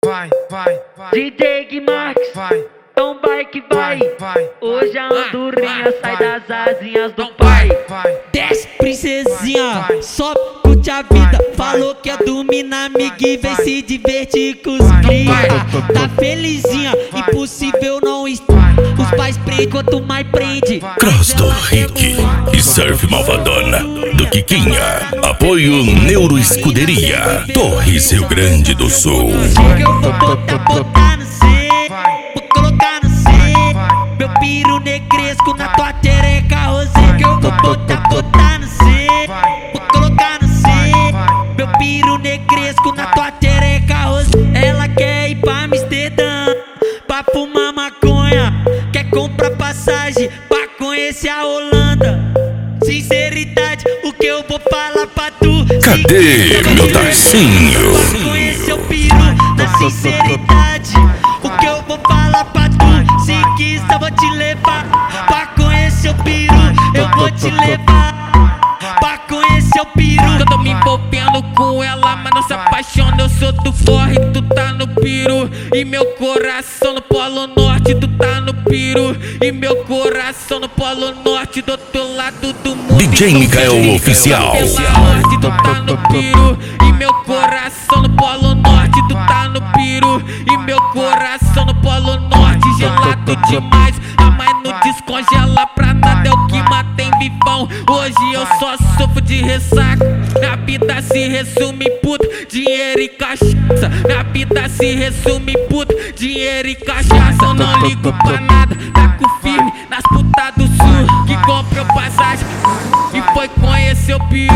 DJ Guimax, então vai que vai. Hoje a andorinha sai das asinhas do pai. Desce, princesinha, só curte a vida. Falou que ia dormir na amiga e vem se divertir com os cria. Tá felizinha, impossível não estar. Os pais prendem quanto mais prende. Cross do Rick e Surf Malvadona do Quiquinha. Apoio Neuroescuderia, Torres, Rio Grande do Sul. Que eu vou botar no C, vou colocar no C. Meu piro negresco na tua tereca rosé. Que eu vou botar no C, vou colocar no C. Meu piro negresco na tua tereca rosé. Ela quer ir pra Amsterdã, pra fumar maconha. Quer comprar passagem pra conhecer a Holanda. Sinceridade, o que eu vou falar pra tu? Cadê meu Tarcinho? Pra conhecer o piru na sinceridade, o que eu vou falar pra tu? Se quiser vou te levar. Pra conhecer o piru, eu vou te levar. Pra conhecer o piru. Eu tô me envolvendo com ela, mas não se apaixona. Eu sou do forre, tu tá no piru. E meu coração no Polo Norte, tu tá no piru. E meu coração no Polo Norte, do outro lado do mundo. DJ Mikael Oficial. Pela morte, tu tá no piru. E meu coração no Polo Norte, tu tá no piru. E meu coração no Polo Norte, gelado demais. A mãe não descongela pra nada, é o que mata em vivão. Hoje eu só sofro de ressaca. Minha vida se resume em puto, dinheiro e cachaça. Minha vida se resume em puto, dinheiro e cachaça. Eu não ligo pra nada, taco firme nas putas do sul. Que comprou passagem e foi conhecer o piru.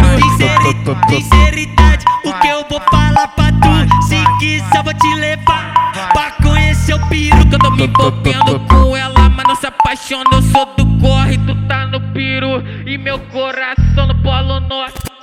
Sinceridade, o que eu vou falar pra tu? Se quiser vou te levar. Pra conhecer o piru. Que eu tô me envolvendo com ela, mas não se apaixona. Eu sou do corre, tu tá no piru. E meu coração no Polo Norte.